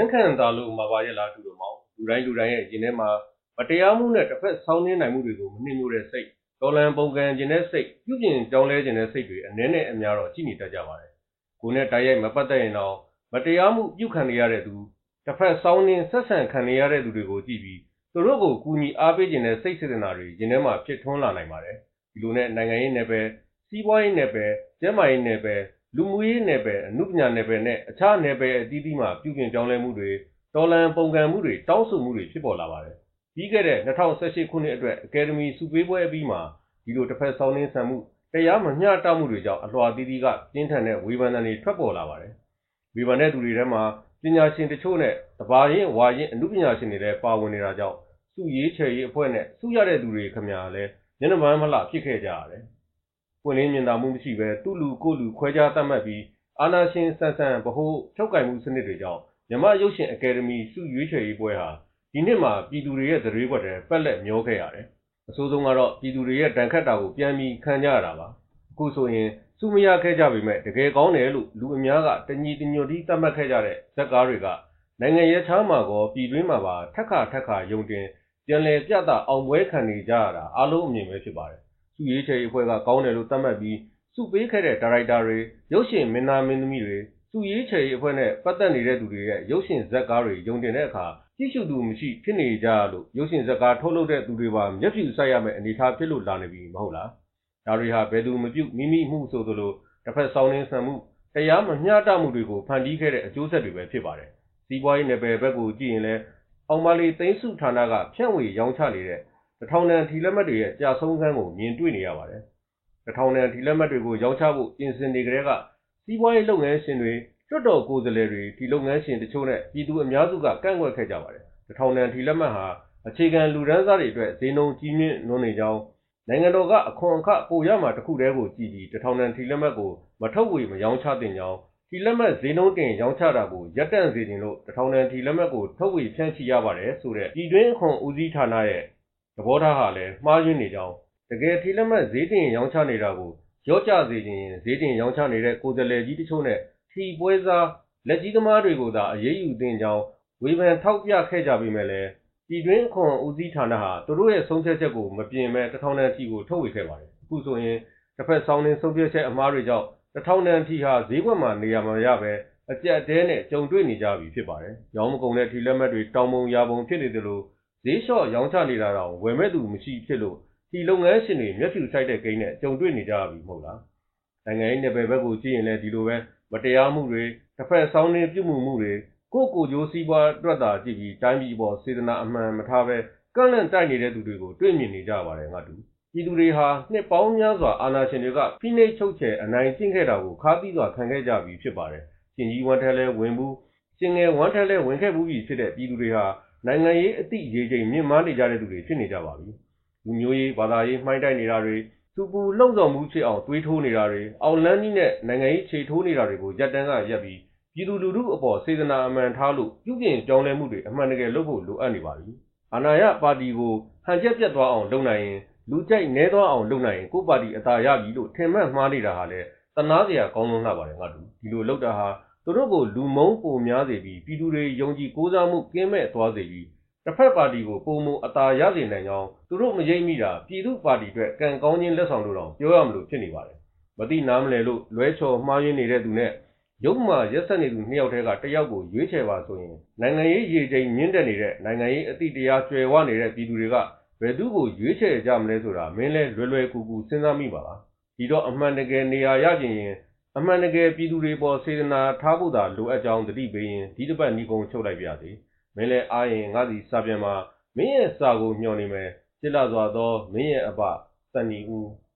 ခံသာလို့မှာပါရဲ့လားတူတော်မောင်လူတိုင်းရဲ့ရင်ထဲမှာမတရားမှုနဲ့တစ်ဖက်ဆောင်းနှင်းနိုင်မှုတွေကိုမနှိမ့်ညွှတဲ့စိတ်တော်လန်ပုံကံခြင်းတဲ့စိတ်ပြုပြင်ကြောင်းလဲခြင်းတဲ့စိတ်တွေအနည်းနဲ့အများတော့ရှိနေတတ်ကြပါတယ်ကိုယ်နဲ့တိုက်ရိုက်မပတ်သက်ရင်တော့မတရားမှုပြုခံနေရတဲ့သူတစ်ဖက်ဆောင်းနှင်းဆက်ဆံခံနေရတဲ့သူတွေကိုကြည့်ပြီးသူတို့ကိုကူညီအားပေးခြင်းတဲ့စိတ်စေတနာတွေရင်ထဲမှာဖြစ်ထွန်းလာနိုင်ပါတယ်ဒီလိုနဲ့နိုင်ငံရေးနယ်ပယ်စီးပွားရေးနယ်ပယ်ကျန်းမာရေးနယ်ပယ်လူမှုရေးနယ်ပယ်အမှုပညာနယ်ပယ်နဲ့အခြားနယ်ပယ်အသီးသီးမှာပြုပြင်ပြောင်းလဲမှုတွေတော်လန်ပုံကံမှုတွေတောင်းဆိုမှုတွေဖြစ်ပေါ်လာပါတယ်ပြီးခဲ့တဲ့2018ခုနှစ်အတွက်အကယ်ဒမီစုပေးပွဲအပြီးမှာဒီလိုတစ်ဖက်ဆောင်းနှင်းဆန်မှုတရားမမျှတမှုတွေကြောင့်အလွှာသီးသီးကပြင်းထန်တဲ့ဝေဖန်သံတွေထွက်ပေါ်လာပါတယ်ဝေဖန်တဲ့သူတွေထဲမှာပညာရှင်တချို့နဲ့တဘာရင်ဝါရင်အမှုပညာရှင်တွေလည်းပါဝင်နေတာကြောင့်စုရေးချယ်ရေးအဖွဲ့နဲ့စုရတဲ့သူတွေခင်ဗျာလည်းညနေပိုင်းမလှဖြစ်ခဲ့ကြရတယ်ပွင့်လင်းမြင်သာမှုမရှိဘဲသူ့လူကိုလူခွဲခြားသတ်မှတ်ပြီးအာဏာရှင်ဆန်ဗဟိုချုပ်ကိုင်မှုစနစ်တွေကြောင့်မြန်မာရုပ်ရှင်အကယ်ဒမီစုရွေးချယ်ရေးပွဲဟာဒီနှစ်မှာပြည်သူတွေရဲ့သရေခွက်တွေပက်လက်မျောခဲ့ရတယ်အဆိုးဆုံးကတော့ပြည်သူတွေရဲ့ဒဏ်ခတ်တာကိုပြန်ပြီးခံကြရတာပါအခုဆိုရင်စုမရခဲ့ကြပေမဲ့တကယ်ကောင်းတယ်လို့လူအများကတညီတညွတ်တီးသတ်မှတ်ခဲ့ကြတဲ့ဇက်ကားတွေကနိုင်ငံရေးချားမှာကောပြည်တွင်းမှာပါထက်ခါယုံတင်ပြန်လည်ပြသအောင်ပွဲခံနေကြရတာအားလုံးအမြင်ပဲဖြစ်ပါတယ်စုရေးချယ်ရေးအဖွဲ့ကကောင်းတယ်လို့သတ်မှတ်ပြီးစုပေးခဲ့တဲ့ဒါရိုက်တာတွေရုပ်ရှင်မင်းသားမင်းသမီးတွေစုရေးချယ်ရေးအဖွဲ့နဲ့ပတ်သက်နေတဲ့သူတွေရဲ့ရုပ်ရှင်ဇက်ကားတွေယုံတင်တဲ့အခါကြည့်ရှုသူမရှိဖြစ်နေကြလို့ရုပ်ရှင်ဇက်ကားထုတ်လုပ်တဲ့သူတွေပါမျက်ဖြူဆိုင်ရမယ့်အနေအထားဖြစ်လို့လာနေပြီမဟုတ်လားဒါတွေဟာဘယ်သူမပြုမိမိမှုဆိုသလိုတစ်ဖက်ဆောင်းနှင်းဆန်မှုတရားမမျှတမှုတွေကိုဖန်တီးခဲ့တဲ့အကျိုးဆက်တွေပဲဖြစ်ပါတယ်စီးပွားရေးနယ်ပယ်ဘက်ကိုကြည့်ရင်လည်းအောင်မာလီသိန်းစုဌာနကဖြန့်ဝေရောင်းချနေတဲ့1000တန်ထီလက်မှတ်တွေရဲ့ကြာဆုံးခန်းကိုမြင်တွေ့နေရပါတယ်1000တန်ထီလက်မှတ်တွေကိုရောင်းချဖို့ပြင်ဆင်နေကြတဲ့ကစီးပွားရေးလုပ်ငန်းရှင်တွေလွှတ်တော်ကိုယ်စားလှယ်တွေဒီလုပ်ငန်းရှင်တချို့နဲ့ပြည်သူအများစုကကန့်ကွက်ခဲ့ကြပါတယ်1000တန်ထီလက်မှတ်ဟာအခြေခံလူဒန်းစားတွေအတွက်ဈေးနှုန်းကြီးမြင့်လွန်းနေကြောင်းနိုင်ငံတော်ကအခွန်အခပိုရမှာတစ်ခုတည်းကိုကြည်ပြီး1000တန်ထီလက်မှတ်ကိုမထုတ်ဝေမရောင်းချသင့်ကြောင်းထီလက်မှတ်ဈေးနှုန်းတင်ရောင်းချတာကိုရပ်တန့်စေခြင်းလို့1000တန်ထီလက်မှတ်ကိုထုတ်ဝေဖြန့်ချိရပါတယ်ဆိုတဲ့ပြည်တွင်းအခွန်ဦးစီးဌာနရဲ့သဘောထားဟာလည်းမှားယွင်းနေကြောင်းတကယ်ထီလက်မှတ်ဈေးတင်ရောင်းချနေတာကိုရော့ကျစေခြင်းဈေးတင်ရောင်းချနေတဲ့ကိုယ်စားလှယ်ကြီးတချို့နဲ့ထီပွဲစားလက်ကြီးသမားတွေကိုသာအရေးယူသင့်ကြောင်းဝေဖန်ထောက်ပြခဲ့ကြပြီးမဲ့လည်းပြည်တွင်းအခွန်ဦးစီးဌာနဟာသူတို့ရဲ့ဆုံးဖြတ်ချက်ကိုမပြင်မဲ့1000တန်ထီကိုထုတ်ဝေခဲ့ပါတယ်အခုဆိုရင်တစ်ဖက်ဆောင်းနှင်းဆုံးဖြတ်ချက်အမှားတွေကြောင့်1000တန်ထီဟာဈေးကွက်မှာနေရာမရပဲအကျက်တဲနဲ့ကြုံတွေ့နေကြပြီဖြစ်ပါတယ်ရောင်းမကုန်တဲ့ထီလက်မှတ်တွေတောင်ပုံရာပုံဖြစ်နေသလိုဈေးလျှော့ရောင်းချနေတာတော့ဝယ်မဲ့သူမရှိဖြစ်လို့ဒီလုပ်ငန်းရှင်တွေမျက်ဖြူဆိုင်တဲ့ကိန်းနဲ့ကြုံတွေ့နေကြပြီမဟုတ်လားနိုင်ငံရေးနယ်ပယ်ဘက်ကိုကြည့်ရင်လည်းဒီလိုပဲမတရားမှုတွေတစ်ဖက်ဆောင်းနှင်းပြုမှုမှုတွေကိုကျိုးစီးပွားအတွက်သာကြည့်ပြီးတိုင်းပြည်ပေါ်စေတနာအမှန်မထားပဲကန့်လန့်တိုက်နေတဲ့သူတွေကိုတွေ့မြင်နေကြပါတယ်ငါတူပြည်သူတွေဟာနှစ်ပေါင်းများစွာအာဏာရှင်တွေကဖိနှိပ်ချုပ်ချယ်အနိုင်ကျင့်ခဲ့တာကိုခါးသီးစွာခံခဲ့ကြပြီဖြစ်ပါတယ်ရှင်ကြီးဝမ်းထက်လဲဝင်ဘူးရှင်ငယ်ဝမ်းထက်လဲဝင်ခဲ့ဘူးပြီဖြစ်တဲ့ပြည်သူတွေဟာနိုင်ငံရေးအသည့်ရေချိန်မြင့်မားနေကြတဲ့သူတွေဖြစ်နေကြပါပြီလူမျိုးရေးဘာသာရေးမှိုင်းတိုက်နေတာတွေသူပူလှုံ့ဆော်မှုဖြစ်အောင်တွေးထိုးနေတာတွေအောင်လန်းကြီးနဲ့နိုင်ငံရေးခြေထိုးနေတာတွေကိုရပ်တန်းကရပ်ပြီးပြည်သူလူထုအပေါ်စေတနာအမှန်ထားလို့ပြုပြင်ပြောင်းလဲမှုတွေအမှန်တကယ်လုပ်ဖို့လိုအပ်နေပါပြီအာဏာရပါတီကိုဟန်ချက်ပြတ်သွားအောင်လုပ်နိုင်ရင်လူကြိုက်နဲသွားအောင်လုပ်နိုင်ရင်ကိုပါတီအသာရပြီလို့ထင်မှတ်မှားနေတာဟာလဲတနာစရာကောင်းလွန်းလှပါတယ်ငါတို့ဒီလိုလုပ်တာဟာသူတို့ကိုလူမုန်းပုံများစေပြီးပြည်သူတွေယုံကြည်ကိုးစားမှုကင်းမဲ့သွားစေပြီးတစ်ဖက်ပါတီကိုပုံမအသာရစေနိုင်ကြောင်းသူတို့မရိပ်မိတာပြည်သူပါတီအတွက်ကံကောင်းခြင်းလက်ဆောင်တို့တော့ပြောရမလို့ဖြစ်နေပါတယ်မသိနားမလဲလို့လွဲချော်မှားယွင်းနေတဲ့သူနဲ့ရုပ်မှာရက်ဆက်နေသူနှစ်ယောက်တည်းကတစ်ယောက်ကိုရွေးချယ်ပါဆိုရင်နိုင်ငံရေးရေချိန်မြင့်တက်နေတဲ့နိုင်ငံရေးအသည့်တရားကျွယ်ဝနေတဲ့ပြည်သူတွေကဘယ်သူကိုရွေးချယ်ကြမလဲဆိုတာမင်းလဲလွယ်ကူစဉ်းစားမိပါလားဒီတော့အမှန်တကယ်နေရာရကျင်ရင်အမှန်တကယ်ပြည်သူတွေပေါ်စေတနာထားဖို့သာလိုအပ်ကြောင်းသတိပေးရင်ဒီတစ်ပတ်ညီကုံချုပ်လိုက်ပါစေမင်းလဲအားရင်ငါစီစာပြန်မှာမင်းရဲ့စာကိုမျှော်နေမယ်ချစ်လာစွာသောမင်းရဲ့အဘစံညီဦး